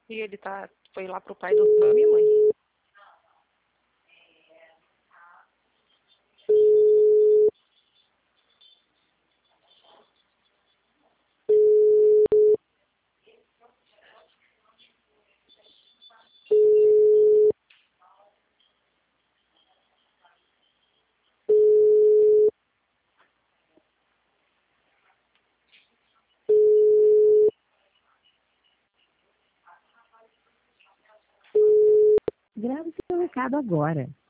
E ele foi lá pro pai do nome, mãe. Grave seu recado agora.